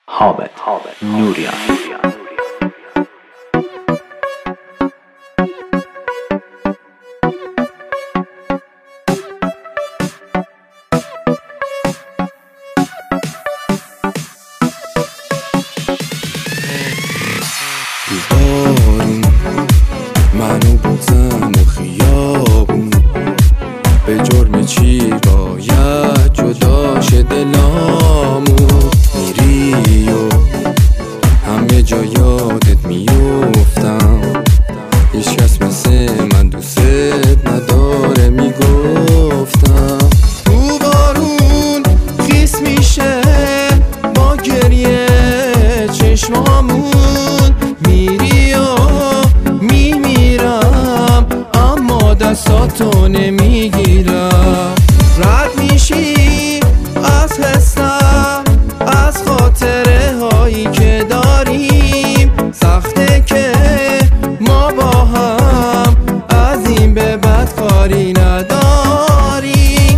حامد نوریان. بارون منو بزن و خیابون، به جرم چی باید جدا شه دلامون. میری و همه جا یادت میفتم، هیچکس مثل من دوست نداره میگفتم. تو بارون خیس میشه با گریه چشمامون، میری و میمیرم اما دستاتو نمیگیرم. رد میشی از حسم، از خاطره هایی که داریم، سخته که ما با هم از این به بعد کاری نداریم.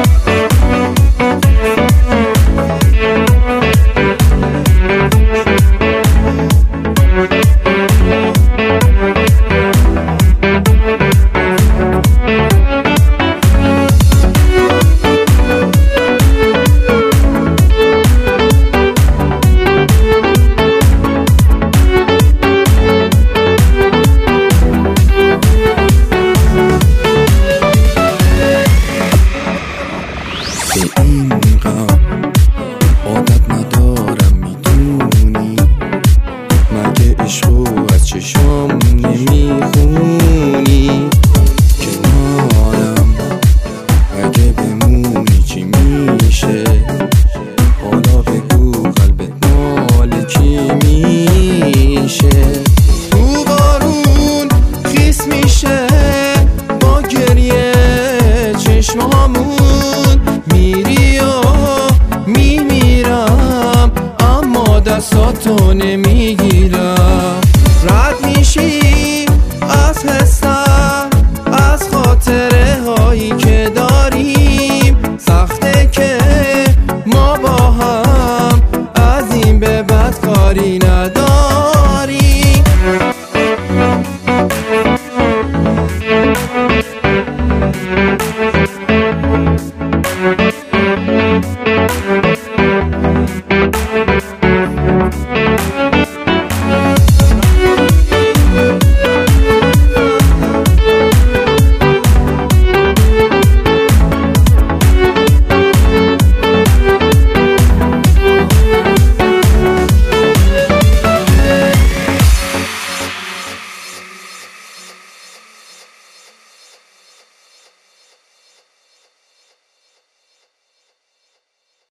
به این غم عادت ندارم میدونی، مگه عشقو از چشام نمیخونی؟ کنارم اگه بمونی چی میشه؟ حالا بگو قلبت مال کی میشه؟ تو بارون خیس میشه با گریه چشمامون، میری و میمیرم اما دستاتو نمیگی